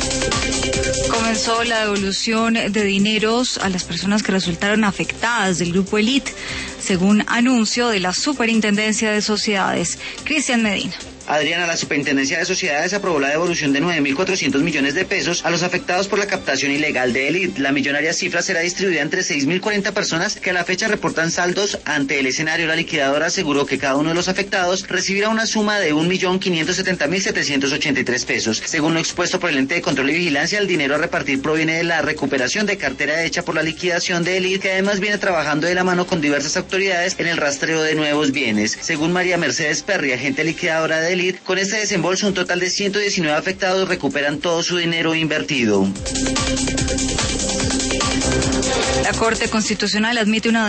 Comenzó la devolución de dineros a las personas que resultaron afectadas del Grupo Elite, según anuncio de la Superintendencia de Sociedades. Cristian Medina. Adriana, la Superintendencia de Sociedades aprobó la devolución de 9.400 millones de pesos a los afectados por la captación ilegal de Elite. La millonaria cifra será distribuida entre 6.040 personas que a la fecha reportan saldos ante el escenario. La liquidadora aseguró que cada uno de los afectados recibirá una suma de 1.570.783 pesos. Según lo expuesto por el ente de control y vigilancia, el dinero a repartir proviene de la recuperación de cartera hecha por la liquidación de Elite, que además viene trabajando de la mano con diversas autoridades en el rastreo de nuevos bienes. Según María Mercedes Perry, agente liquidadora de Elite, con este desembolso un total de 119 afectados recuperan todo su dinero invertido. La Corte Constitucional admite una